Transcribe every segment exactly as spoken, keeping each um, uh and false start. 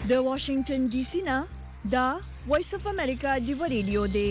د واشنگټن ډي سي نه دا وایس اف امریکا دی ریډیو دی.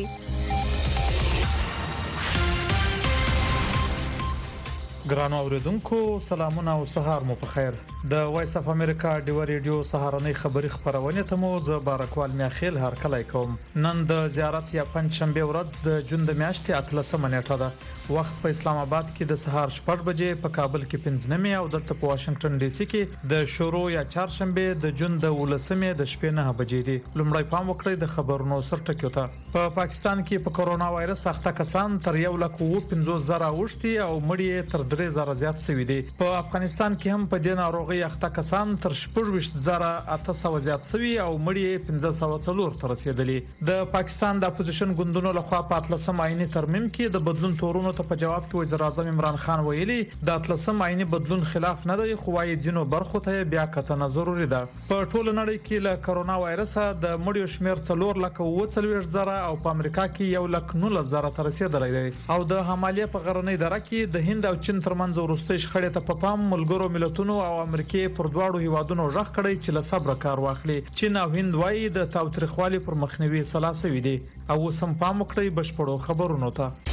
ګرانو اوریدونکو سلامونه او سهار مو په خیر. د وایس اف امریکا دی ریډیو سهارنۍ خبری خبرونه ته مو زه بارکوال میاخیل هر کله کوم. نن د زیارت یا پنځشنبه ورځ د جون د میاشتې اتلسمه نیټه ده. وخت په اسلام آباد کې د سهار شپږ بجې، په کابل کې پنځه نیمه او دلته په واشنگټن ډي سي کې د شروع یا چهارشنبه د جون د ولسمې د شپې نه بجې دي. لومړی پام وکړئ د خبرونو سر ټکیو ته. په پا پاکستان کې په کورونا وایرس اخته کسان تر یو لک او پنځوس زره اوښتي او مړي تر درې زره زیات شوي دي. په افغانستان کې هم په دې ناروغي اخته کسان تر شپږ زره اته سوه زیات شوي او مړي پنځه سوه څلور تر رسیدلي. د پاکستان د اپوزیشن ګوندونو لخوا په اتلسم آئینی ترمیم کې د بدلون تورونو ته په جواب کې وزیر اعظم عمران خان ویلي د اتلسم آئینی بدلون خلاف نه دی، خو وايي ځینو برخو ته بیا کتنه ضروری ده. په ټوله نړۍ کې له کورونا وایرس د مړیو شمیر څلور لک او څلوېښت زره او په امریکا کې یو لک نولس زره تر رسیدلی دی. او د همالیا په غرنۍ دره کې د هند او چین ترمنځ وروستۍ شخړې ته په پام ملګرو ملتونو او امریکای پر دواړو هیوادونو ژغ کړی چې له صبر کار واخلي. چین او هند وايي د تاوتریخوالي پر مخنیوي سلاسوي دي. او سم پام وکړئ بشپړو خبرونو ته.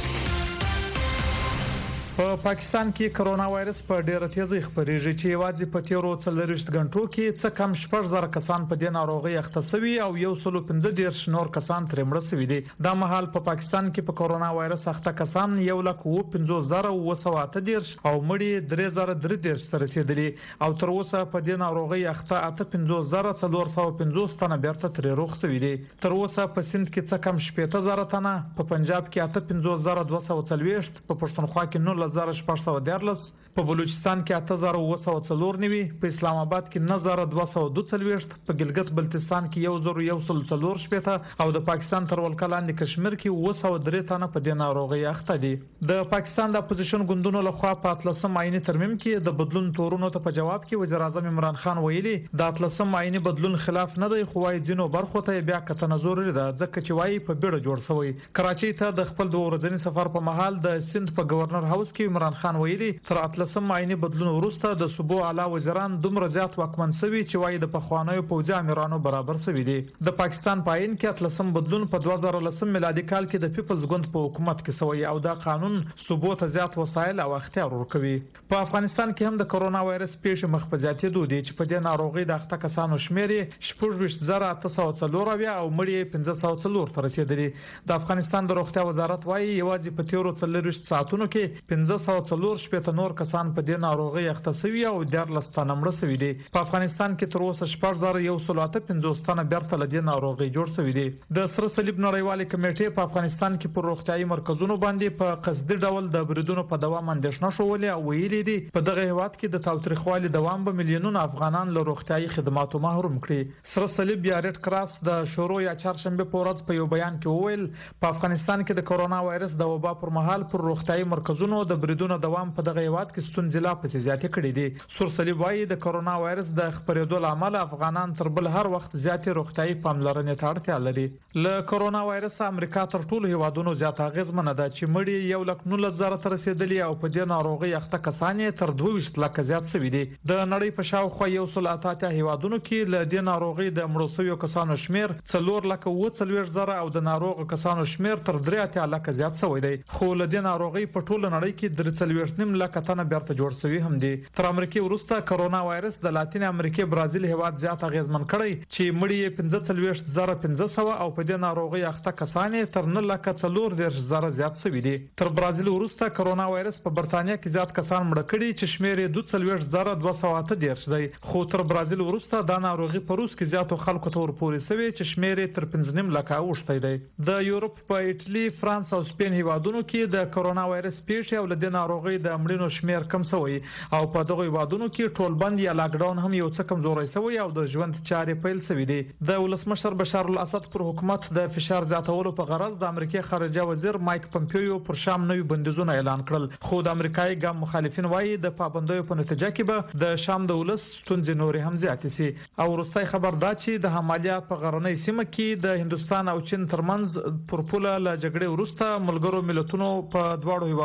په پاکستان کې کورونا وایرس په ډیره تیزی خپریږي چې یوازې په تیرو څلورویشت غنټو کې څه کم شپږ زره کسان په دې ناروغي اخته شوي او یو سل پنځه دیرش نور کسان ترې مړه شوي دي. دا مهال په پاکستان کې په کورونا وایرس اخته کسان یو لک او پنځوس زره او سوه اته دیرش او مړي درې زره درې دیرش ته رسیدلي او تر اوسه په دې ناروغي اخته اته پنځوس زره څلور سوه پنځوس تنه بیرته ترې روغ شوي دي. تر اوسه په سند کې څه کم شپږ زره تنه، په پنجاب کې اته پنځوس زره دوه سوه څلوېښت، په پښتونخوا کې نولس زره شپږ سوه دیارلس، په بلوچستان کې اته زره اوه سوه څلور نوي، په اسلام آباد کې نه زره دوه سوه دوه څلوېښت، په ګلګت بلتستان کې یو زره یو سل څلور شپېته او د پاکستان تر ولکه لاندې کشمیر کې اوه سوه درې تنه په دې ناروغي اخته دي. د پاکستان د اپوزیشن ګوندونو لخوا په اتلسم آئینی ترمیم کې د بدلون تورونو ته په جواب کې وزیر اعظم عمران خان ویلي د اتلسم آئینی بدلون خلاف نه دی، خو وايي ځینو برخو ته بیا کتنه ضروري ده ځکه چې وايي په بیړه جوړ شوی. کراچۍ ته د خپل دوه ورځني سفر په مهال د سند په گورنر هاوس کې عمران خان ویلي تر اتلسم آئینی بدلون وروسته د صوبو اعلی وزیران دومره زیات واکمن شوي چې وايي د پخوانیو پوځي امیرانو برابر شوي دي. د پاکستان په آئین کې اتلسم بدلون په دوه زره لسم میلادي کال کې د پیپلز ګوند په حکومت کې شوی او دا قانون صوبو ته زیات وسایل او اختیار ورکوي. په افغانستان کې هم د کورونا وایرس پیښې مخ په زیاتېدو دي چې په دې ناروغي د اخته کسانو شمیر شپږ زره اته سوه څلور اویا او مړي پنځه سوه څلور ته رسیدلي. د افغانستان د روغتیا وزارت وايي یوازې په تیرو څلورویشت ساعتونو کې پنځه سوه څلور شپېته نور کسان په دې ناروغي اخته شوي او دیارلس تنه مړه شوي دي. په افغانستان کې تر اوسه شپږ زره یو سل اته پنځوس تنه بیرته له دې ناروغي جوړ شوي دي. د سره صلیب نړیوالې کمیټې په افغانستان کې پر روغتیايي مرکزونو باندې په قصدي ډول د بریدونو په دوام اندېښنه شولې او ویلي دي په دغه هیواد کې د تاوتریخوالي دوام به میلیونونه افغانان له روغتیايي خدماتو محروم کړي. سره صلیب یا ریډ کراس د شروع یا چهارشنبه په ورځ په یو بیان کې وویل په افغانستان کې د کورونا وایرس د وبا پر مهال پر روغتیايي مرکزونو د بریدونو دوام په دغه هیواد کې ستونزې لا پسې زیاتې کړې دي. سور صلیب وايي د کورونا وایرس د خپرېدو لامل افغانان تر بل هر وخت زیاتې روغتیايي پاملرنې ته اړتیا لري. له کورونا وایرس امریکا تر ټولو هیوادونو زیات اغیزمنه ده چې مړي یو لک نولس زره ته رسیدلي او په دې ناروغي اخته کسان تر دوه ویشت لکه زیات شوي دي. د نړۍ په شاوخوا یو سل اته اتیا هیوادونو کې له دې ناروغي د مړو شویو کسانو شمیر څلور لکه اوه څلوېښت زره او د ناروغ کسانو شمیر تر درې اتیا لکه زیات شوی دی. خو له دې ناروغي په ټوله نړۍ کې درې څلوېښت نیم لکه تنه بیرته جوړ شوي هم دي. تر امریکای وروسته کورونا وایرس د لاتین امریکای برازیل هیواد زیات اغیزمن کړی چې مړي پنځه څلوېښت زره پنځه سوه او په دې ناروغي اخته کسان تر نه لکه څلور دیرش زره زیات شوي دي. تر برازیل وروسته کورونا وایرس په برتانیا کې زیات کسان مړه کړي چې شمیر یې دوه څلوېښت زره دوه سوه اته دیرش دی. خو تر برازیل وروسته دا ناروغي په روس کې زیاتو خلکو ته ورپورې شوې چې شمیر یې تر پنځه نیم لکه اوښتی دی. د یورپ په ایټالي، فرانس او سپین هیوادونو کې د کورونا وایرس پیښې او د ناروغي د مړینو شمیر کم شوی او په دغه هیوادونو کې ټولبند یا لاک ډاون هم یو څه کمزوري شوی او د ژوند چارې پیل شوې دي. د ولسمشر بشار الاسد پر حکومت د فشار زیاتولو په غرض د امریکای خارجه وزیر مایک پمپیو پر شام نوې بندیزونه اعلان کړل. خو د امریکای ګام مخالفین وایي د پابندیو په نتیجه کې به د شام د ولس ستونزې نورې هم زیاتې شي. او وروستۍ خبر دا چې د همالیا په غرنۍ سیمه کې د هندستان او چین ترمنځ پر پوله له جګړې وروسته ملګرو ملتونو په دواړو هیوادونو ژغ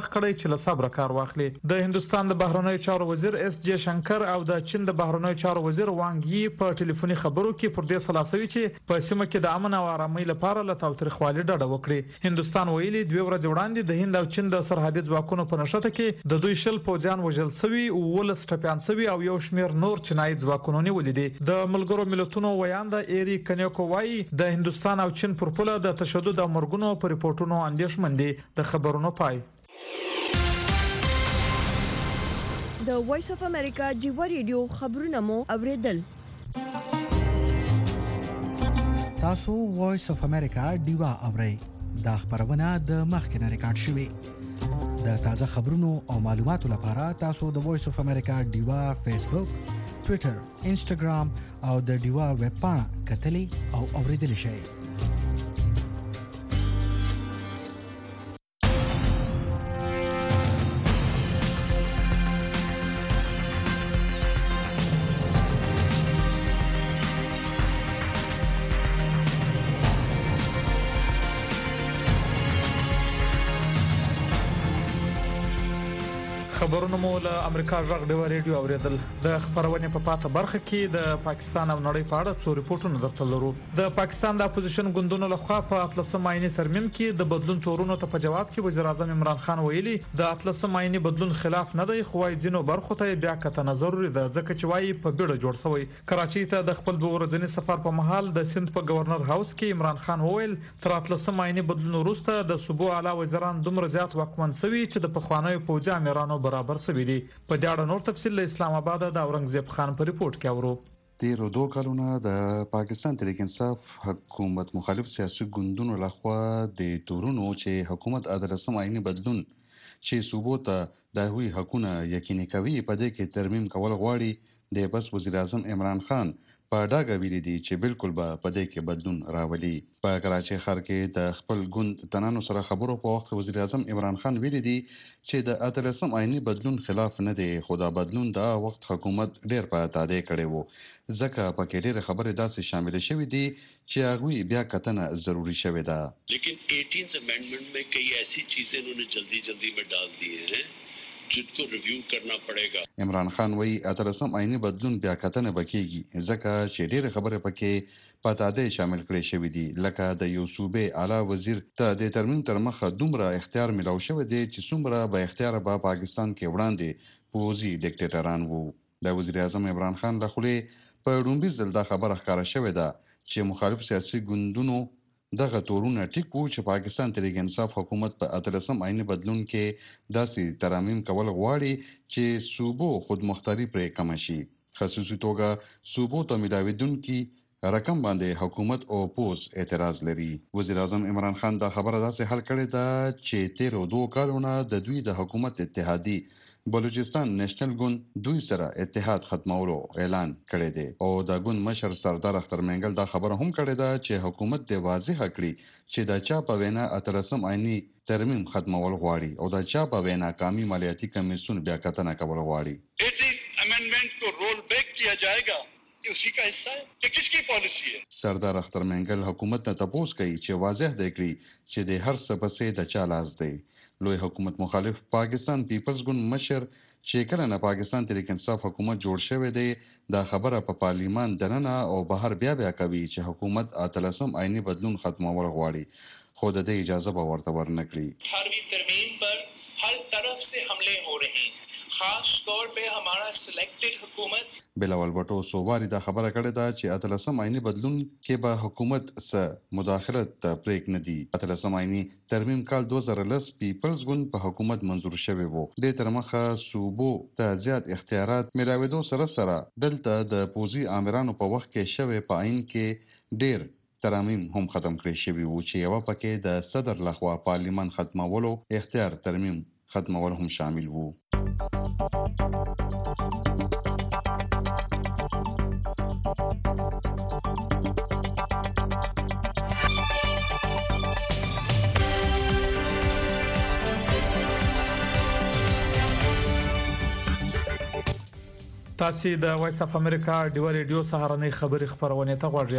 خوښ کړی چې له صبر کار واخلي. د هندستان د بهرنیو چارو وزیر اس جے شنکر او د چین د بهرنیو چارو وزیر وانګ یي په ټلیفوني خبرو کې پر دې خلاصوي چې په سیمه کې د امن او آرامۍ لپاره له تاوتریخوالي ډډه وکړي. هندستان ویلي دوه ورځې وړاندې د هند او چین د سرحدي ځواکونو په نښته کې د دوی شل پوځیان وژل شوي او ولس ټپيان شوي او یو شمېر نور چینایي ځواکونو نیولې دي. د ملګرو ملتونو ویاند ایری کنیکو وايي د هندستان او چین پر پوله د تشدد او مرګونو پر ریپورتونو اندېښمن دي. د خبرونو پای د وایس اف امریکا جیوا ریډیو خبرونه مو اوریدل. تاسو وایس اف امریکا دیوا اورئ. دا خبرونه د مخکنه ریکارډ شوې. د تازه خبرونو او معلوماتو لپاره تاسو د وایس اف امریکا دیوا فیسبوک، ټوئیټر، انسټاګرام او د دیوا ویب پاڼه کتلی او اوریدلی شئ. خبرونه مو له امریکا غږ ډیوا ریډیو اوریدل. د خبرونې په پاته برخه کې د پاکستان او نړۍ په اړه څو ریپورتونه درته لرو. د پاکستان د اپوزیشن ګوندونو لخوا په اتلسم آئینی ترمیم کې د بدلون تورونو ته په جواب کې وزیر اعظم عمران خان ویلي د اتلسم آئینی بدلون خلاف نه دی، خو وايي ځینو برخو ته بیا کتنه ضروري ده ځکه چې وايي په بیړه جوړ شوی. کراچۍ ته د خپل دوه ورځني سفر په مهال د سند په گورنر هاوس کې عمران خان وویل تر اتلسم آئینی بدلون وروسته د صوبو اعلی وزیران دومره زیات واکمن شوي چې د پخوانیو پوځي امیرانو برابر شوي دي. په دې اړه نور تفصیل له اسلام آباد د اورنګزیب خان په ریپورت کې اورو. تیرو دوه کلونو د پاکستان تحریک انصاف حکومت مخالف سیاسي ګوندونو لخوا د تورونو چې حکومت اتلسم آئینی بدلون چې صوبو ته د هوی حقونه یقیني کوي په دې کې ترمیم کول غواړي. د بس وزیر اعظم عمران خان په ډاګه ویلي دي چې بالکل به په دې کې بدلون راولي. په کراچۍ ښار کې د خپل ګوند تنانو سره خبرو په وخت وزیر اعظم عمران خان ویلي دي چې د اتلسم آئینی بدلون خلاف نه دی، خو دا بدلون دا وخت حکومت ډیر په تادیه کړی وو ځکه پکې ډېرې خبرې داسې شامل شوې دي چې هغوی بیا کتنه ضروري شوې ده. لیکن ایٹینتھ امینڈمنٹ میں کئی ایسی چیزیں انہوں نے جلدی جلدی میں ڈال دیے ہیں جن کو ریویو کرنا پڑے گا. عمران خان وایي اتلسم آئینی بدلون بیا کتنه بکیږي ځکه چې ډېرې خبرې پکې په تادیه شامل کړي شوې دي، لکه د یو صوبې اعلی وزیر ته د ترمیم تر مخه دومره اختیار ملاو شوی دی چې څومره به اختیار به پاکستان کې وړاندې پوځي ډیکټیټران وو. د وزیر اعظم عمران خان له خولې په لومړي ځل دا خبره ښکاره شوې ده چې مخالف سیاسي ګوندونو دغه تورونه ټیک وو چې پاکستان تحریک انصاف حکومت په اتلسم آئینی بدلون کې داسې ترامیم کول غواړي چې صوبو خودمختاري پرې کمه شي، خصوصي توګه صوبو ته ملاویدونکي رقم باندې حکومت او پوز اعتراض لري. وزیر اعظم عمران خان دا خبره داسې حل کړې ده چې تیرو دوه کالونه د دوی د حکومت اتحادي بلوچستان نیشنل ګوند دوی سره اتحاد ختمولو اعلان کړی دی او د ګوند مشر سردار اختر منګل دا خبره هم کړې ده چې حکومت د واضح کړي چې د چا په وینا اتلسم آئینی ترمیم ختمول غواړي او د چا په وینا قومي مالیاتي کمیسیون بیا کتنه کول غواړي. ایٹینتھ امینڈمنٹ کو رول بیک کیا جائے گا اسی کا حصہ ہے یہ کس کی پالیسی ہے؟ سردار اختر منګل حکومت نه تپوس کوي چې واضح دی کړي چې د هر څه پسې د چا لاس دی. لوی حکومت مخالف پاکستان پیپلز ګوند مشر چې کله نه پاکستان تحریک انصاف حکومت جوړ شوی دی دا خبره په پارلیمان دننه او بهر بیا بیا کوي چې حکومت اتلسم آئینی بدلون ختمول غواړي، خو د دې اجازه به ورته ورنکړي. اٹھارہویں ترمیم پر ہر طرف سے حملے ہو رہے ہیں، خاص طور پہ ہمارا سلیکٹڈ حکومت. بلاول بټو سوواري دا خبره کړې ده چې اتلسم آئینی بدلون کې به حکومت سره مداخلت پریک نه دی. اتلسم آئینی ترمیم کال دوه زره لس پیپلز ګوند په حکومت منظور شوی وو. د تر مخه صوبو ته زیات اختیارات ملاویدو سره سره دلته د پوځي آمرانو په وخت کې شوی په عین کې ډیر ترامیم هم ختم کړی شوی وو چې یو پکې د صدر لخوا پارلیمان ختمولو اختیار ترمیم ختمول هم شامل وو. تاسو د وایس اف امریکا ډیوا ریډیو سهارنۍ خبری خبرونه ته غوږ یاست.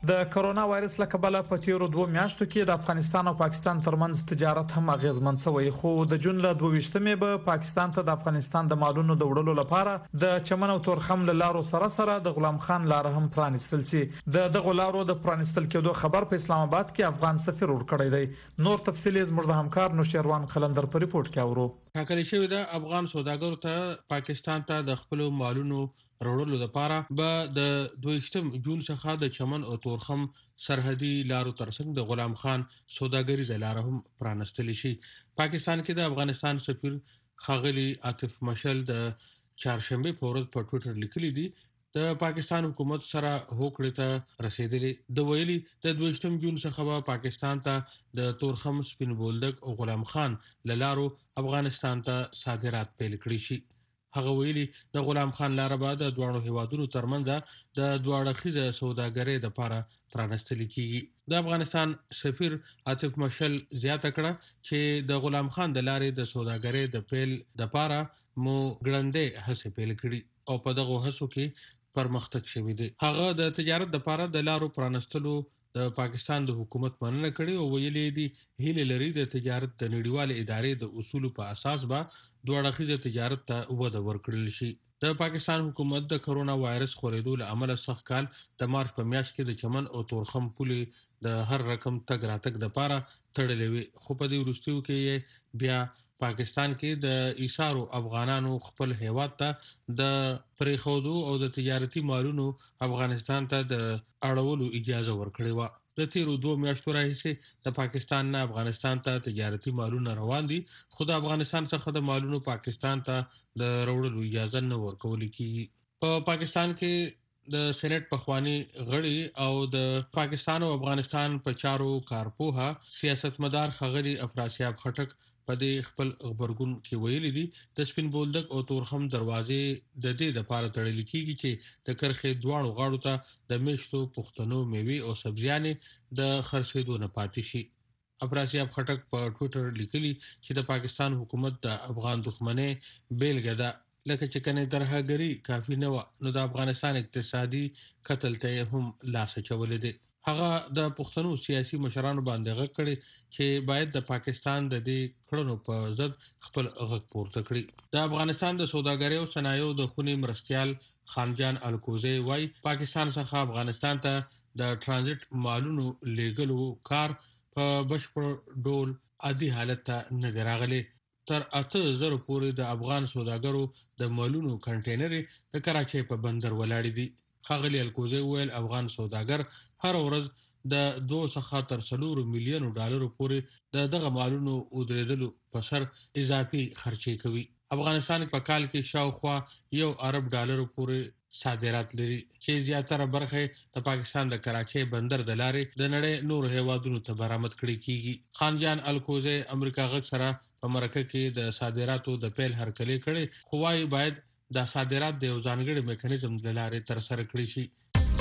د کرونا وایرس له کبله په تیرو دوه میاشتو کې د افغانستان او پاکستان ترمنځ تجارت هم اغیزمن شوی خو د جون له دوه ویشتمې به پاکستان ته د افغانستان د مالونو د وړلو لپاره د چمن او تورخم له لارو سره سره د غلام خان لار هم پرانستل سي د دغه لارو د پرانستل کېدو خبر په اسلام آباد کې افغان سفیر ور کړی دی نور تفصیل زموږ د همکار نوشیروان خلندر په ریپورت کې اورو ټاکل شوی د افغان سوداګرو ته پاکستان ته د خپل مالونو وړلو لپاره به د دویشتم جون څخه د چمن او تورخم سرحدي لارو ترڅنګ د غلام خان سوداګریزه لار هم پرانستل شي پاکستان کې د افغانستان سفیر خاغلی عاطف مشل د چهارشنبه په ورځ په ټوئیټر لیکلي دي د پاکستان حکومت سره هوکړه ته رسیدلې د ویلي د دویشتم جون څخه پاکستان ته د تورخم سپین بولدک او غلام خان لارو افغانستان ته صادرات پیل کړي شي هغه ویلي د غلام خان لار بعد د دوه هیوادونو ترمنځ د دوه اړخیزه سوداګرۍ لپاره پرانستل کیږي د افغانستان سفیر عاطف مشل زیاته کړه چې د غلام خان د لارې د سوداګرۍ د پیل لپاره مو ګړندې هڅې پیل کړي او په دغه هڅو کې پرمختګ شوی دی هغه د تجارت لپاره د لارو پرانستلو د پاکستان د حکومت مننه کړې او ویلې دي هیله لري د تجارت د نړیوال ادارې د اصولو په اساس به دوه اړخیزه تجارت ته وده ورکړل شي د پاکستان حکومت د کرونا وایرس خورېدو له امله سخت کال د مارچ په میاشت کې د چمن او تورخم پولې د هر رقم تګ راتګ لپاره تړلې وي خو په دې وروستیو کې بیا پاکستان کې د ایثارو افغانانو خپل هیواد ته د پریخودو او د تجارتي مالونو افغانستان ته د اړولو اجازه ورکړې و د تیرو دوه میاشتو راهیسې د پاکستان نه افغانستان ته تجارتي مالونه روان دي خو د افغانستان څخه د مالونو پاکستان ته د وړلو اجازه نه ورکول کیږي په پاکستان کې د سېنات پخوانی غړي او د پاکستان او افغانستان په چارو کارپوها سیاستمدار خغلی افراسیاب خټک په دې خپل خبرګون کې ویلي دي د سپین بولدک او تورخم دروازې د دې لپاره تړل کیږي چې د کرخې دواړو غاړو ته د میشتو پښتنو میوي او سبزیانې د خرڅېدو نه پاتې شي افراسیاب خټک په ټوئیټر لیکلي چې د پاکستان حکومت د افغان دښمنۍ بیلګه ده لکه چې کنه ترهګری کافی نه و نو د افغانستان اقتصادي قتل ته هم لاس چولې دي هغه د پښتنو سیاسي مشرانو باندې غږ کړي چې باید د پاکستان د دې کړنو په ضد خپل غږ پورته کړي د افغانستان د سوداګرۍ او صنایعو د خونی مرستيال خانجان الکوزی وای پاکستان څخه افغانستان ته د ترانزیت مالونو لیګلو کار په بشپړ ډول عادي حالت ته نه راغلی تر اته زره پورې د افغان سوداګرو د مالونو کنټینر د کراچۍ په بندر ولاړ دي خاغلی الکوزی ویل افغان سوداګر هر ورځ د دوه څخه تر څلور میلیون ډالر پورې د دغه مالونو ودرېدلو په سر اضافي خرچې کوي افغانستان په کال کې شاوخوا یو ارب ډالر پورې صادرات لري چې زیاتره برخه د پاکستان د کراچۍ بندر د لارې د نړۍ نور هیوادونو ته برآمد کړي کیږي خانجان الکوزی امریکا غږ سره په مرکه کې د صادراتو د پیل هرکلی کړي خو وايي باید د صادرات د یو ځانګړي میکانیزم د لارې تر سره کړی شي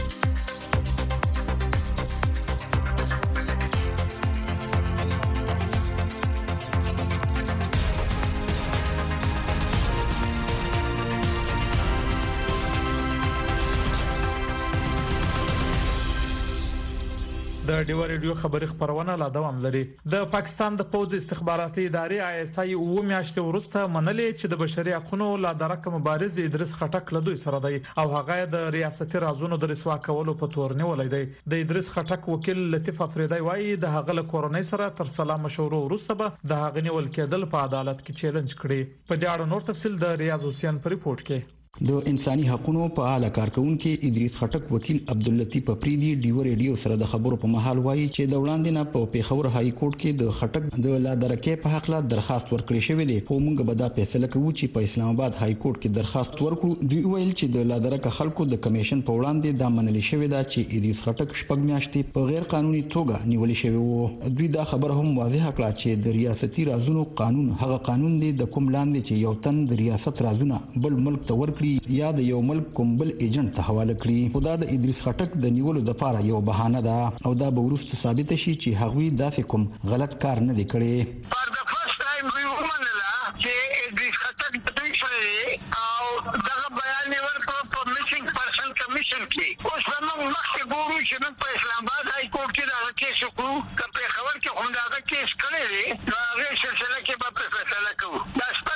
د ډیو ریډیو خبري خبرونه لا دوام لري د پاکستان د پوز استخباراتي ادارې آی اس آی او میاشتې وروسته منلې چې د بشري حقوقو لا درکه مبارز ادریس خټک له دوی سره دی او هغه د ریاستي رازونو د رسوا کولو په تور نیولې دی د ادریس خټک وکیل لطیف افریدی وایي د هغه له کورنۍ سره تر سلام مشورو وروسته به د هغه نیول کېدل په عدالت کې چیلنج کړي په دې اړه نور تفصیل د ریاض حسین په ریپورت کې د انساني حقوقو په اعلی کارکونکو ادریس خټک وکیل عبداللطیف افریدی ډیو ریډیو سره د خبرو په محل وایي چې د وړاندې نه په پیښور های کورټ کې د خټک د لا درکې په حق لا درخواست ورکړی شوی دی خو موږ به دا فیصله کوو چې په اسلام آباد های کورټ کې درخواست ورکړو دوی ویل چې د لا درکه خلکو د کمیشن په وړاندې د منل شوی دا چې ادریس خټک شپږ میاشتې په غیر قانوني توګه نیول شوی وو دوی دا خبر هم واضح کړه چې د ریاستي رازونو قانون هغه قانون دی د کوم لاندې چې یو تن د ریاست رازونه بل ملک ته ورکړي یا د یو ملک کوم بل ایجنټ ته حواله کړي خدا د ادریس خټک د نیولو د لپاره یو بهانه ده او دا به ورسته ثابت شي چې هغوی داسې کوم غلط کار نه دی کړی for the first time we ومنله چې ادریس خټک د دوی سره او دغه بیان ورکړ په میسنګ پرسن کمیشن کې اوس موږ مخکې ګورو چې موږ په اسلام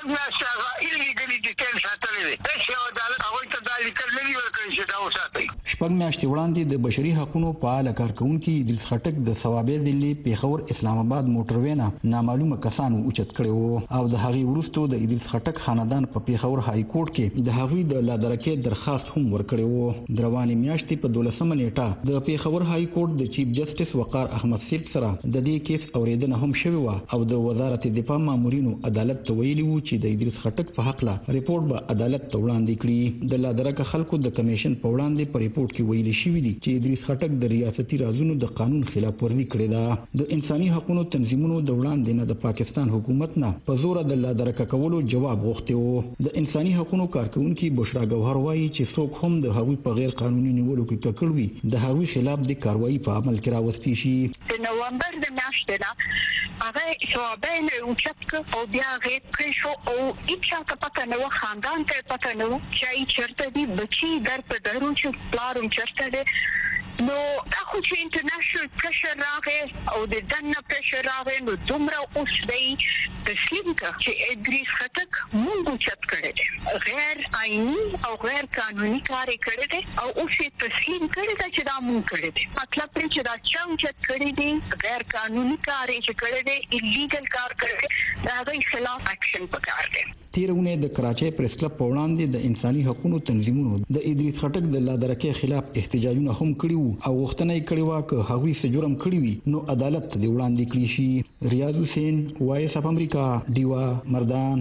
شپږ میاشتې هغه ایلیګلي ډیټیل ساتلې وي. هیڅ یو عدالت هغوی ته دا لیکل نه دي ورکړي چې دا وساتئ. شپږ میاشتې وړاندې د بشري حقوقو فعال کارکونکي ادریس خټک د ثوابې ضلع پیښور اسلام آباد موټروي نه نامعلومه کسانو اوچت کړي وو او د هغې وروسته د ادریس خټک خاندان په پیښور های کورټ کې د هغوی د لادرکې درخواست هم ورکړی وو. د روانې میاشتې په دولسمه نیټه د پیښور های کورټ د چیف جسټس وقار احمد سیب سره د دې کیس اوریدنه هم شوې و او د وزارت دفاع مامورینو عدالت ته ویلي وو چې د ادریس خټک په حق لا ریپورت به عدالت ته وړاندې کړي. د لادرکه خلکو د کمیشن په وړاندې په ریپورت کې ویلي شوی دی چې ادریس خټک د ریاستي رازونو د قانون خلاف ورزي کړې ده. د انساني حقوقو تنظیمونو د وړاندې نه د پاکستان حکومت نه په زور د لادرکه کولو جواب غوښته وو. د انساني حقوقو کارکونکي بشرا ګوهر وایي چې څوک هم د هغوی په غیر قانوني نیولو کې ککړ وي د هغوی خلاف د کاروایی په عمل کې راوستي شي. د نومبر د میاشتې نه هغه ثوابین اوچت او بیا غیب کړی شو او هیڅ څه پته نه و، خاندان ته پته نه و چې چیرته دي بچي در په درو چې پلارم چیرته دی. نو دا خو چې انټرنیشنل پریشر راغی او د دننه پریشر راغی نو دومره اوس دی تسلیم کړه چې ادریس خټک مونږ اوچت کړی دی، غیر آئینی او غیر قانوني کار یې کړی دی او اوس یې تسلیم کړی دی چې دا مونږ کړی دی. مطلب پرې چې دا چا اوچت کړی دی، غیر قانوني کار یې چې کړی دی، ایلیګل کار کړی دی، د هغوی خلاف اکشن پکار دی. تیر اونۍ د کراچۍ پریس کلب په وړاندې د انساني حقوقو تنظیمونو د ادریس خټک د لادرکې خلاف احتجاجونه هم کړي وو او غوښتنه یې کړې وه که هغوی څه جرم کړی وي نو عدالت ته دې وړاندې کړي شي. ریاض حسین، وایس اف امریکا، ډیوا مردان.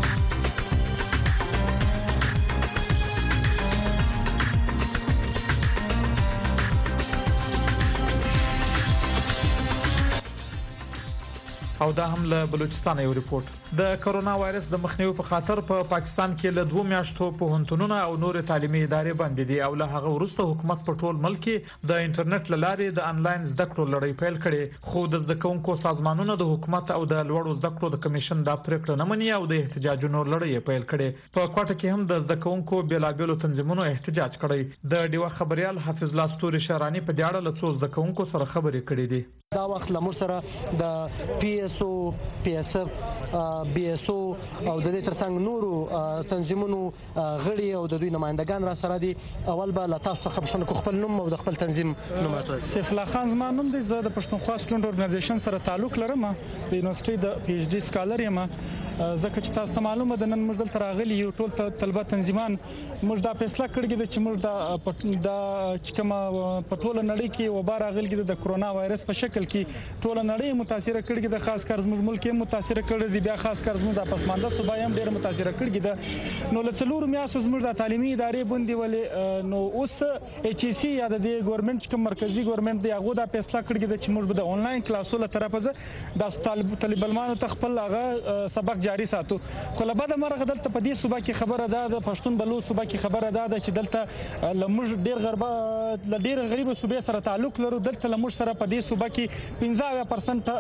او دا هم له بلوچستان یو ریپورت. د کرونا وایرس د مخنیوي په خاطر په پا پاکستان کې له دوه میاشتو په هنتونونو او نور تعلیمي ادارې بند دي او له هغه وروسته حکومت په ټول ملک کې د انټرنیټ لارې د انلاین زده کړو لړۍ پیل کړي. خو د زده کوونکو سازمانونو د حکومت او د لوړو زده کړو د کمیشن د پریکړه نه مني او د احتجاجونو لړۍ پیل کړي. په کوټه کې هم د زده کوونکو بیلابېلو تنظیمونو احتجاج کړي. د ډیوا خبريال حافظ الله ستوري شهراني په دې اړه له څو زده کوونکو سره خبرې کړې دي. دا وخت لمر سره د پی اس او پی اس اف بي اس او او د دې ترڅنګ نورو تنظیمونو غړي او د دوی نمائندگان را سره دي. اول به لا تاسو خبر شنه خپل نوم او د خپل تنظیم نوم راته. سیف الله خان زما نوم دی، زه د پښتونخوا سټوډنټ اورګنایزیشن سره تعلق لرم. د یونیورسيټي د پی ایچ ډي سکالر یم. ځکه چې تاسو ته معلومه ده نن موږ دلته راغلي یو ټول طلبه تنظیمان موږ دا فیصله کړې ده چې موږ دا د چې کومه په ټوله نړۍ کې وبا راغلي د کرونا وایرس په شکل کې ټوله نړۍ متاثر کړي ده، خاص کار زموږ ملک هم متاثر کړي دي، بیا خاص کار زموږ د پسمانده صوبای هم ډېر متاثر کړي ده. نو له څلورو میاشتو زموږ د تعلیمي ادارې بندي ولې نو اوس ایچ ای سی یا د ګورنمنت کوم مرکزی ګورنمنت دی هغه دا فیصله کړي ده چې موږ به د انلاین کلاسو له طرفه د طالب طالبانو ته خپل هغه سبق جاری ساتو. خو له بده مرغه دلته په دې صوبه کې خبره ده د پښتون بلوچ صوبه کې خبره ده چې دلته لمر ډیر غربه ل ډیر غریب صوبې سره تعلق لرو. دلته لمر سره په دې صوبه کې پنځه پرسنټ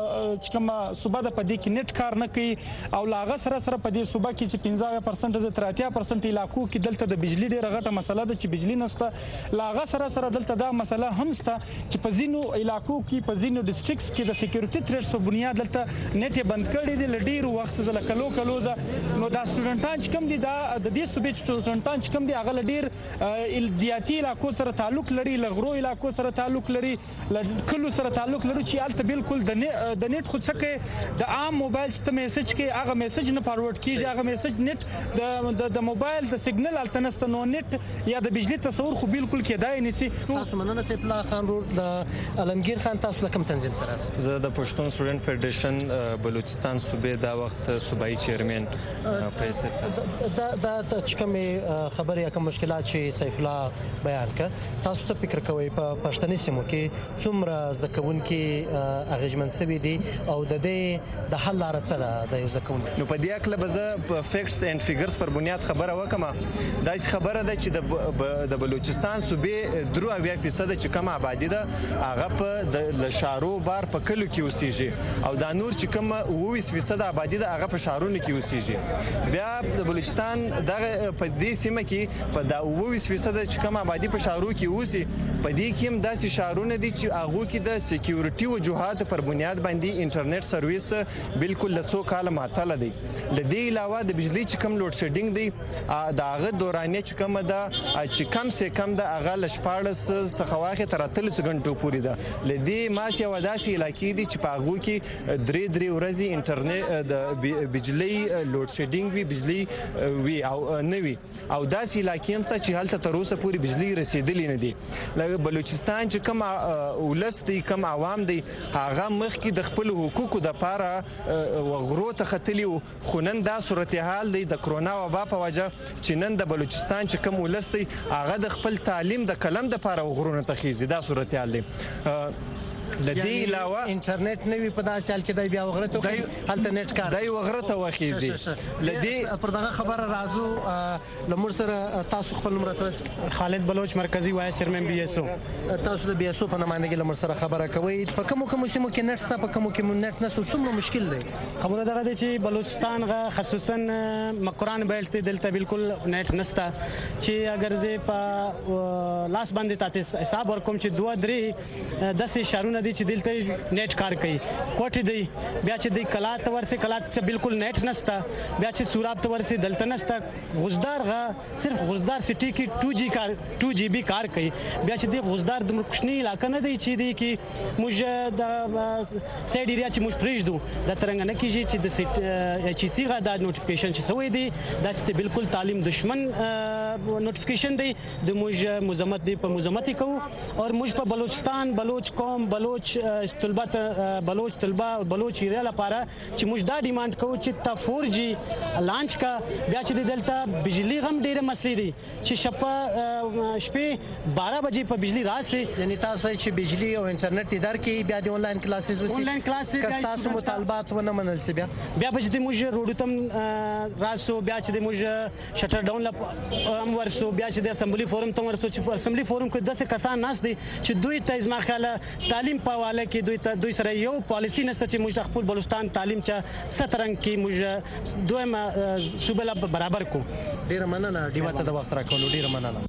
چې کومه صوبه ده په دې کې نت کار نه کوي او لاغه سره سره په دې صوبه کې چې پنځه پرسنټ د اتیا پرسنټ علاقو کې دلته د بجلی ډیره غټه مسله ده چې بجلی نشته. لاغه سره سره دلته دا مسله هم شته چې په ځینو علاقو کې په ځینو ډیسټریکټس کې د سکیورټي تھریټس په بنیاد دلته نت بند کړي دي ل ډیرو وخت زله کلو کلوزه. نو دا سټوډنټان چې کوم دي دا د دې صوبې سټوډنټان چې کوم دي هغه ډیر الدیاتي علاقو سره تعلق لري، لغرو علاقو سره تعلق لري، کلو سره تعلق لري چې الته بالکل د د نت خو څخه د عام موبایل چې ته میسج کې هغه میسج نه فارورډ کیږي، هغه میسج نت د د موبایل د سیګنل الته نست نو نت یا د بجلی تصور خو بالکل کېدای نسی. تاسو مننه سیف الله خان رور د علمگیر خان تاسو کوم تنظیم سره؟ زه د پښتون سټوډنټ فدریشن بلوچستان صوبې دا وخت صوبایي چیرمن پیسې دا دا چې کومه خبره یا کوم مشکلات چې سیف الله بیان کړ تاسو څه فکر کوئ په پښتني سیمو کې څومره زده کوونکي اغیزمن شوي دي او د دې د حل لاره څه ده د یو زده کوونکي؟ نو په دې اړه به زه په فیکټس اینډ فیګرز پر بنیاد خبره وکم. دا خبره ده چې د بلوچستان صوبې درو اویا فیصد چې کوم آبادی ده هغه په د شارو بار په کلو کې اوسېږي او دا نور چې کوم اووه فیصد آبادی ده هغه په شارونو کې اوسېږي. بیا د بلوچستان دغه په دې سیمه کې په دا اووه فیصد چې کوم آبادی په شارو کې اوسي په دې کې هم داسې شارونه دي چې هغه کې د سکیورټي وجوهات پر بنیاد باندې انټرنیټ سرویس بالکل د څو کال معطل دي. لدې علاوه د بجلی چې کم لوډ شیډینګ دی د هغه دورانیه چې کم ده چې کم سه کم د هغه لشپاړس څخه واخې تر اتلس غنټو پورې ده. لدې ماس یو داسې علاقې دي چې په هغو کې درې درې ورځې انټرنیټ د بجلی لوډ شیډینګ وي بجلی وي او نه وي او داسې علاقې هم شته چې هلته تر اوسه پورې بجلی رسیدلې نه دي. لکه بلوچستان چې کم ولس دی کم عوام دی هغه مخکې د خپل حقوقو دپاره وغرو ته ختلي وو خو نن دا صورتحال دی د کرونا وبا په وجه چې نن د بلوچستان چې کم ولس دی هغه د خپل تعلیم د قلم دپاره وغرونه ته خیزي. دا صورتحال دی. لدې علاوه انټرنیټ نه وي په داسې حال کې دی بیا وغره ته هلته نیټ کار دی وغره ته وخیزي. لدې پر دغه خبره راځو له موږ سره تاسو خپل نوم راته خالد بلوچ مرکزی وایس چیرمن بي اس او. تاسو د بي اس او په نمائندګۍ له موږ سره خبره کوئ. په کومو کومو سیمو کې نیټ شته په کومو کې نیټ نشته څومره مشکل دی؟ خبره دغه دی چې بلوچستان غا خصوصا مکران بیلټ دلته بالکل نیټ نشته چې اگر زه په لاس باندې تاسو حساب ورکوم چې دوه درې داسې شهرونه دي چې دلته نیټ کار کوي. کوټې دی بیا چې دی کلات ته ورسې کلات چې بالکل نیټ نشته بیا چې سوراب ته ورسې دلته نشته. غوزدار غا صرف غوزدار سټي کې ټو جی کار ټو جی بي کار کوي. بیا چې دی غوزدار د کوچنی علاقه نه دی چې دی کې موږ د سایډ ایریا چې موږ پرېږدو دا ترنګ نه کیږي چې د ایچ سی غا دا نوټیفیکیشن چې سوی دی دا چې بالکل تعلیم دشمن نوټیفیکیشن دی د موږ مزمت دی په مزمت کوو او موږ په بلوچستان بلوچ قوم بلوچ طلبه بلوچ طلبه بلوچ ایریا لپاره چې موږ دا ډیماند کوو چې تا فور جی لانچ کا بیا چې دلته بجلی غم ډیره مسلې دي چې شپه شپې بارہ بجې په بجلی راسي. یعنی تاسو چې بجلی او انټرنیټ ادار کې بیا د انلاین کلاسز وسی انلاین کلاسز که تاسو مطالبات ونه منل سی بیا بیا به د موږ روډ تم راسو بیا چې د موږ شټر ډاون ام ورسو بیا چې د اسمبلی فورم تم ورسو چې اسمبلی فورم کې داسې کسان ناس دي چې دوی ته ازما خاله تعلیم په حواله کې دوی ته دوی سره یو پالیسی نشته چې موږ خپل بلوچستان تعلیم چې سترنګ کې موږ دویمه صوبه برابر کو. ډیره مننه ډیوه ته د وخت راکولو ډیره مننه.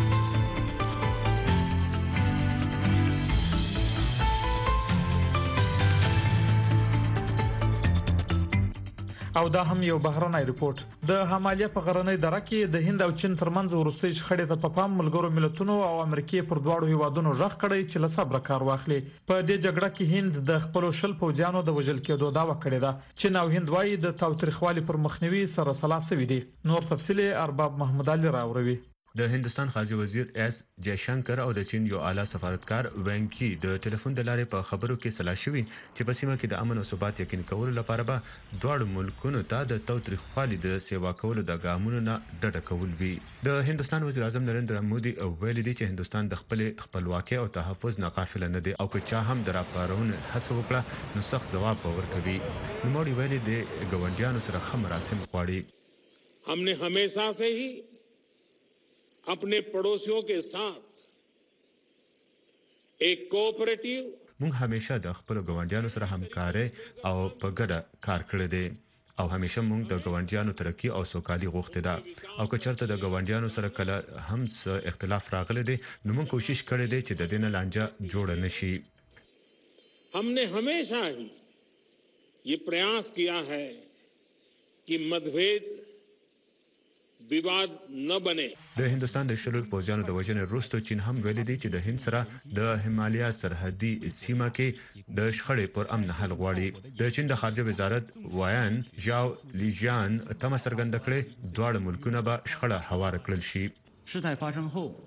او دا هم یو بهرنی ریپورت. د همالیا په غرنۍ دره کې د هند او چین ترمنځ وروستۍ شخړې ته په پام ملګرو ملتونو او امریکای پر دواړو هیوادونو ژغ کړی چې له صبر کار واخلي. په دې جګړه کې هند د خپل شل پوځیانو د وژل کېدو داوا کړې ده. چین او هند وايي د تاوتریخوالي پر مخنیوي سره سلاسوي دي. نور تفصیل ارباب محمد علي راوړي. د هندستان خارجه وزیر اس جے شنکر او د چین یو اعلی سفارتکار وینګ کی د ټلیفون د لارې په خبرو کې سلا شوی چې په سیمه کې د امن او ثبات یقیني کولو لپاره به دواړو ملکونو ته د تاوتریخوالي د سیوا کولو د ګامونو نه ډډه کول وي. د هندستان وزیر اعظم نریندرا مودي ویلي دی چې هندستان د خپل خپلواکۍ او تحفظ نه غافل نه دی او که چا هم د راپارونه هڅه وکړه نو سخت ځواب ورکوي. نوموړي ویلي دی ګاونډیانو سره ښه مراسم غواړي. हमने हमेशा से ही अपने पड़ोसियों के साथ एक कोऑपरेटिव موږ همیشه د خپل ګاونډیانو سره همکاري او په ګډه کار کړی دی او همیشه موږ د ګاونډیانو ترقی او سوکالي غوښتي ده او که چېرته د ګاونډیانو سره کله هم څه اختلاف راغلی دی نو موږ کوشش کړی دی چې د دې نه لانجه جوړ نشي. हमने हमेशा ही ये प्रयास किया है कि मतभेद विवाद न बने. د هندستان د شلو پوځیانو د وژنې وروسته چین هم ویلي دی چې د هند سره د همالیا سرحدي سیمه کې د شخړې پر امن حل غواړي. د چین د خارجه وزارت وایان ژاو لیجان تمه څرګنده کړې دواړه ملکونه به شخړه هواره کړل شي. 事态发生后，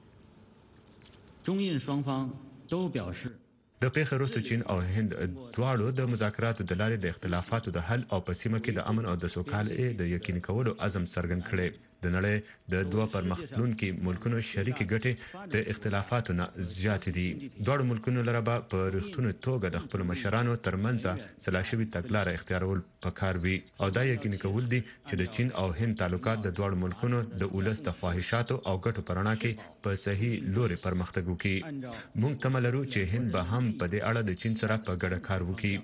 中印双方都表示 د پیښې وروسته چین او هند دواړو د مذاکراتو د لارې د اختلافاتو د حل او په سیمه کې د امن او د سوکالۍ د یقیني کولو عزم څرګند کړی. د نړۍ د دوه پرمختلونکي ملکونو شریکې ګټې د اختلافاتو نه زیاتې دي. دواړو ملکونو لره به په رښتونې توګه د خپلو مشرانو ترمنځ سلا شوي تګلاره اختیارول پکار وي او دا یقیني کول دي چې د چین او هند تعلقات د دواړو ملکونو د ولس د خواهشاتو او ګټو په رڼا کې په صحیح لوري پرمختګ وکړي. موږ تمه لرو چې هند به هم په دې اړه د چین سره په ګډه کار وکړي.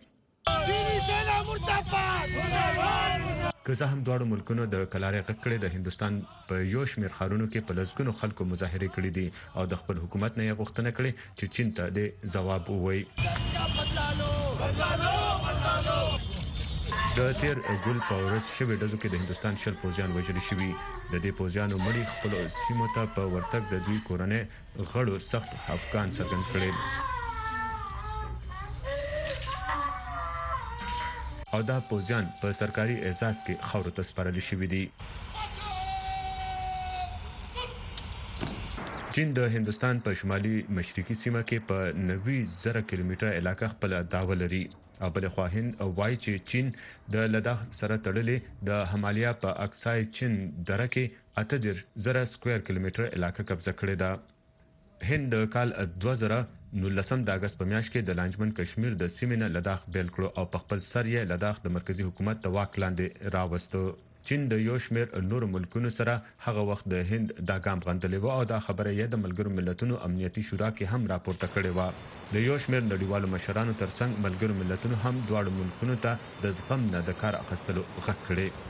که زه هم دواړو ملکونو د کلارې غږ کړی د هندستان په یو شمېر ښارونو کې په لسګونو خلکو مظاهرې کړي دي او د خپل حکومت نه یې غوښتنه کړې چې چین ته د ځواب ووایي. د تیر ګل په ورځ شوې ډزو کې د هندستان شل پوځیان وژل شوي. د دې پوځیانو مړي خپل سیمو ته په ورتګ د دوی کورنۍ غړو سخت افغان څرګند کړي او دا پوځیان په سرکاري اعزاز کې خاورو ته سپارل شوي دي. چین د هندستان په شمالي مشرقي سیمه کې په نوي زره کیلومتره علاقه خپل داوا لري او بل خو هند وایي چې چین د لداخ سره تړلې د همالیا په اکسای چین دره کې اته دېرش زره سکوير کیلومتره علاقه قبضه کړې ده. هند کال دوه زره نولسم د اگست په میاشت کې د لانجمن کشمیر د سیمې نه لداخ بیل کړو او په خپل سر یې لداخ د مرکزی حکومت د واک لاندې راوستو. چین د یو شمېر نور ملکونو سره هغه وخت د هند دا ګام غندلې و او دا خبره یې د ملګرو ملتونو امنیتي شورا کې هم راپورته کړې و. د یو شمېر نړیوالو مشرانو ترڅنګ ملګرو ملتونو هم دواړو ملکونو ته د زغم نه د کار اخیستلو غږ کړی.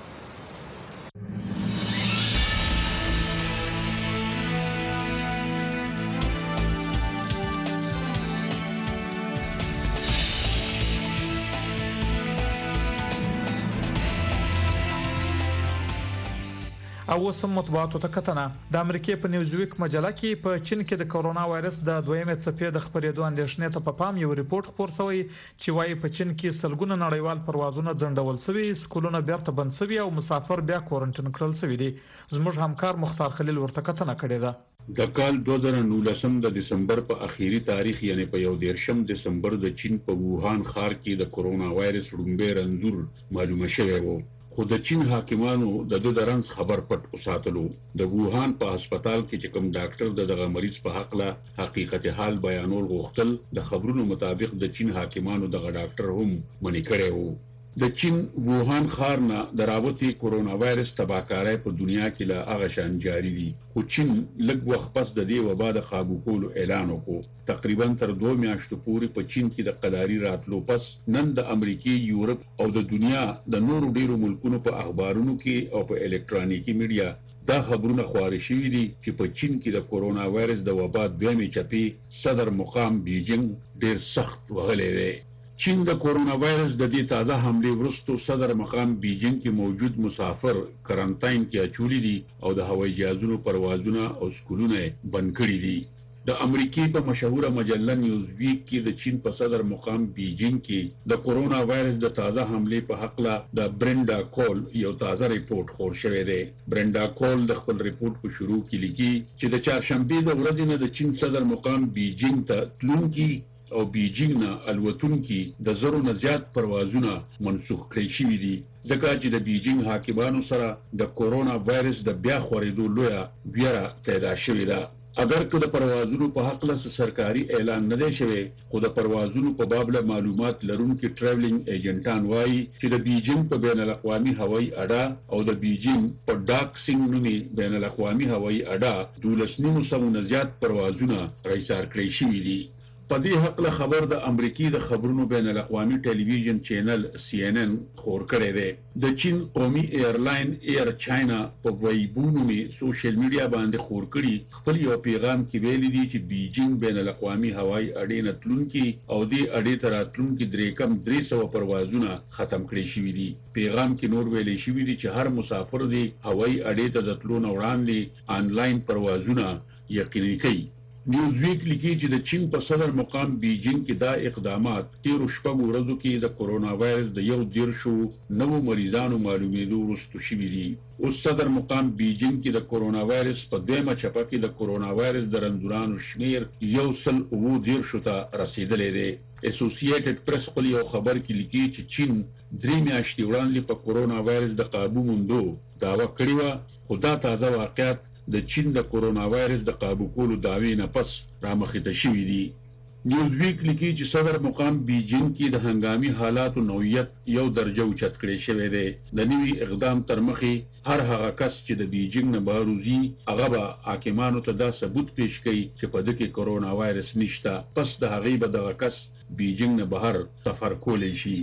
او وسم مطبوعاتو ته کتنه د امریکای په نیوزویک مجله کې په چین کې د کورونا وایرس د دویمې څپې د خبرېدو اندېښنې ته په پام یو ریپورت خپور شوی چې وايي په چین کې سلګونه نړیوال پروازونه ځنډول شوي، سکولونه بیرته بند شوي او مسافر بیا کورنټین کړل شوي دي. زموږ همکار مختار خلیل ورته کتنه کړې ده. د کال دوه زره نولسم د دسمبر په اخیری تاریخ یعنی په یو دیرشم دسمبر د چین په ووهان ښار کې د کورونا وایرس لومړی رنځور معلومه شوی و. خو د چین حاکمانو د د درنس خبر پټ وساتلو. د ووهان په هسپتال کې چې کوم ډاکټر د دغه مریض په حق له حقیقت حال بیانول غوښتل، د خبرونو مطابق د چین حاکمانو دغه ډاکټر هم منې کړی وو. د چین ووهان ښار نه د راوتي کورونا وایرس تباکارۍ په دنیا کې له هغه شان جاری دي، خو چین لږ وخت پس د دې وبا د قابو کولو اعلان وکړ. تقریبا تر دوه میاشتو پورې په چین کې د قداري راتلو پس نن د امریکای، یورپ او د دنیا د نورو ډیرو ملکونو په اخبارونو کې او په الکترونیکي میډیا دا خبرونه خپاره شوي دي چې په چین کې د کورونا وایرس د وبا دویمې چپې صدر مقام بیجینګ ډیر سخت وغلی دی. چین د کورونا وایرس د دې تازه حمله وروسته صدر مقام بیجینګ کې موجود مسافر کرنټاین کې اچولي دي او د هوایي جهازونو پروازونه او سکولونه بند کړي دي. د امریکای په مشهوره مجله نیوزویک کې د چین په صدر مقام بیجینګ کې د کورونا وایرس د تازه حمله په حق له د برنډا کول یو تازه ریپورت خور شوی دی. برنډا کول د خپل ریپورت په شروع کې لیکي چې د چهارشنبه د ورځې نه د چین صدر مقام بیجینګ ته تلونکي او بیجینګ نه الوتونکي د زرو نه زیات پروازونه منسوخ کړی شوي دي، ځکه چې د بیجینګ حاکمانو سره د کورونا وایرس د بیا خورېدو لویه ویره پیدا شوې ده. اگر که د پروازونو په حق له سرکاري اعلان نه دی شوی، خو د پروازونو په باب له معلومات لرونکي ټریولینګ ایجنټان وایي چې د بیجینګ په بین الاقوامي هوایي اډه او د بیجینګ په ډاک سینګ نومي بین الاقوامي هوایي اډه دولس نیم سوه نه زیات پروازونه رایسار کړی شوي دي. په دې حق له خبر د امریکای د خبرونو بین الاقوامي ټلویزیون چینل سی ان ان خور کړی دی. د چین قومي ایرلاین ایر چاینا په ویبو نومي سوشل میډیا باندې خور کړي خپل یو پیغام کې ویلي دي چې بیجینګ بین الاقوامي هوایي اډې نه تلونکي او دې اډې ته راتلونکي درې کم درې سوه پروازونه ختم کړي شوي دي. پیغام کې نور ویلي شوي دي چې هر مسافر دی هوایي اډې ته د تلو نه وړاندې آنلاین پروازونه یقیني کوي. نیوزویک لیکي چې د چین په صدر مقام بیجینګ کې دا اقدامات تیرو شپږو ورځو کې د کورونا وایرس د یو دیرشو نوو مریضانو معلومېدو وروسته شوي دي. اوس صدر مقام بیجینګ کې د کورونا وایرس په دویمه چپه کې د کورونا وایرس د رنځورانو شمیر یو سل اووه دیرشو ته رسیدلی دی. اسوسییټډ پریس خپل یو خبر کې لیکي چې چین درې میاشتې وړاندې په کورونا وایرس د قابو موندو دعوه کړې وه، خو دا تازه واقعیت د چین د کورونا وایرس د قابو کولو دعوې نه پس رامخته شوي دي. نیوزویک لیکي چې صدر مقام بیجینګ کې د هنګامي حالاتو نوعیت یو درجه اوچت کړی شوی دی. د نوي اقدام تر مخې هر هغه کس چې د بیجینګ نه بهر وځي هغه به حاکمانو ته دا ثبوت پیش کوي چې په ده کې کورونا وایرس نشته، پس د هغې به دغه کس بیجینګ نه بهر سفر کولی شي.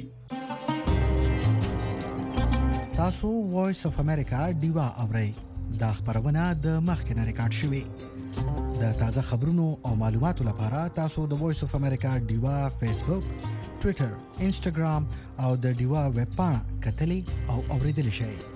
تاسو وایس اف امریکا ډیوا اورئ. دا خبرونه د مخکنه ریکارډ شوې. د تازه خبرونو او معلوماتو لپاره تاسو د وایس اف امریکا ډیوا فیسبوک، ټوئیټر انسټاګرام او د ډیوا ویب پاڼه کتلې او اوریدل شئ